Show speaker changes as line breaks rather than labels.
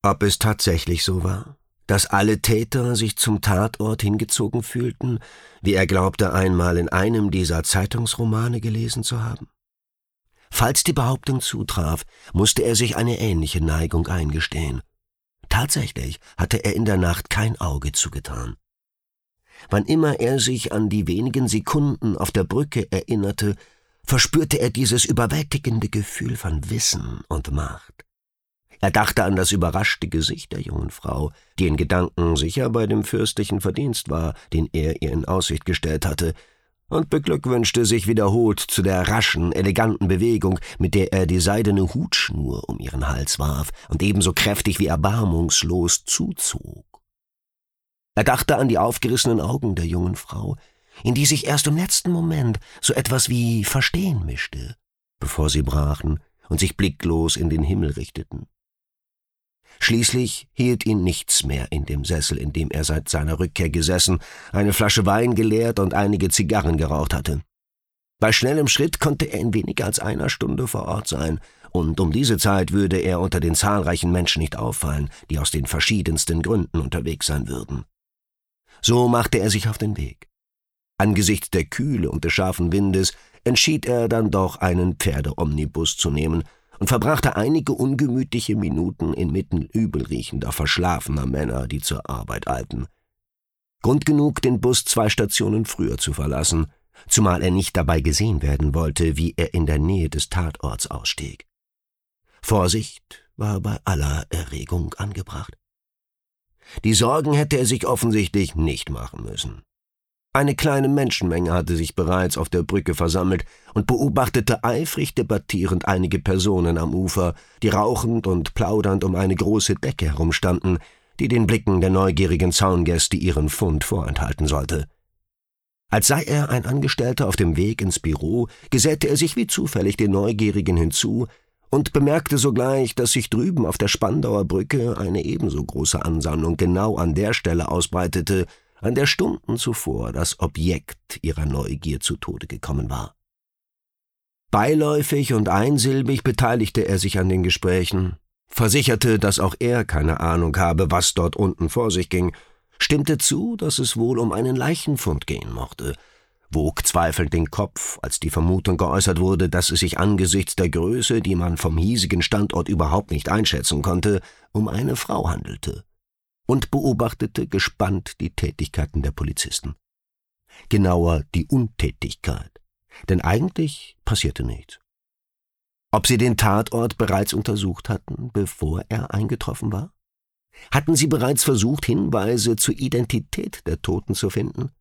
Ob es tatsächlich so war, dass alle Täter sich zum Tatort hingezogen fühlten, wie er glaubte einmal in einem dieser Zeitungsromane gelesen zu haben? Falls die Behauptung zutraf, musste er sich eine ähnliche Neigung eingestehen. Tatsächlich hatte er in der Nacht kein Auge zugetan. Wann immer er sich an die wenigen Sekunden auf der Brücke erinnerte, verspürte er dieses überwältigende Gefühl von Wissen und Macht. Er dachte an das überraschte Gesicht der jungen Frau, die in Gedanken sicher bei dem fürstlichen Verdienst war, den er ihr in Aussicht gestellt hatte, und beglückwünschte sich wiederholt zu der raschen, eleganten Bewegung, mit der er die seidene Hutschnur um ihren Hals warf und ebenso kräftig wie erbarmungslos zuzog. Er dachte an die aufgerissenen Augen der jungen Frau, in die sich erst im letzten Moment so etwas wie Verstehen mischte, bevor sie brachen und sich blicklos in den Himmel richteten. Schließlich hielt ihn nichts mehr in dem Sessel, in dem er seit seiner Rückkehr gesessen, eine Flasche Wein geleert und einige Zigarren geraucht hatte. Bei schnellem Schritt konnte er in weniger als einer Stunde vor Ort sein, und um diese Zeit würde er unter den zahlreichen Menschen nicht auffallen, die aus den verschiedensten Gründen unterwegs sein würden. So machte er sich auf den Weg. Angesichts der Kühle und des scharfen Windes entschied er dann doch, einen Pferdeomnibus zu nehmen und verbrachte einige ungemütliche Minuten inmitten übelriechender, verschlafener Männer, die zur Arbeit eilten. Grund genug, den Bus 2 Stationen früher zu verlassen, zumal er nicht dabei gesehen werden wollte, wie er in der Nähe des Tatorts ausstieg. Vorsicht war bei aller Erregung angebracht. Die Sorgen hätte er sich offensichtlich nicht machen müssen. Eine kleine Menschenmenge hatte sich bereits auf der Brücke versammelt und beobachtete eifrig debattierend einige Personen am Ufer, die rauchend und plaudernd um eine große Decke herumstanden, die den Blicken der neugierigen Zaungäste ihren Fund vorenthalten sollte. Als sei er ein Angestellter auf dem Weg ins Büro, gesellte er sich wie zufällig den Neugierigen hinzu und bemerkte sogleich, dass sich drüben auf der Spandauer Brücke eine ebenso große Ansammlung genau an der Stelle ausbreitete, an der Stunden zuvor das Objekt ihrer Neugier zu Tode gekommen war. Beiläufig und einsilbig beteiligte er sich an den Gesprächen, versicherte, dass auch er keine Ahnung habe, was dort unten vor sich ging, stimmte zu, dass es wohl um einen Leichenfund gehen mochte, wog zweifelnd den Kopf, als die Vermutung geäußert wurde, dass es sich angesichts der Größe, die man vom hiesigen Standort überhaupt nicht einschätzen konnte, um eine Frau handelte, und beobachtete gespannt die Tätigkeiten der Polizisten. Genauer die Untätigkeit, denn eigentlich passierte nichts. Ob sie den Tatort bereits untersucht hatten, bevor er eingetroffen war? Hatten sie bereits versucht, Hinweise zur Identität der Toten zu finden?